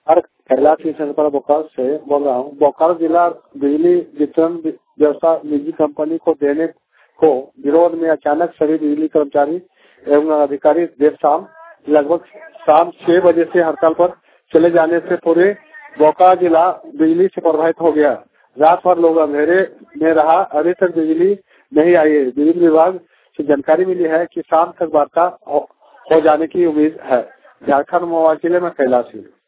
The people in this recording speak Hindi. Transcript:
और कैलाश पर बोकारो से बोल रहा हूँ। बोकारो जिला बिजली वितरण व्यवस्था निजी कंपनी को देने को विरोध में अचानक सभी बिजली कर्मचारी एवं अधिकारी देर शाम लगभग शाम 6 बजे से हड़ताल पर चले जाने से पूरे बोकारो जिला बिजली से प्रभावित हो गया। रात भर लोग अंधेरे में रहा। अभी तक बिजली नहीं आई है। बिजली विभाग से जानकारी मिली है कि शाम तक वार्ता हो जाने की उम्मीद है। झारखंड मोबाइल जिले में कैलाश।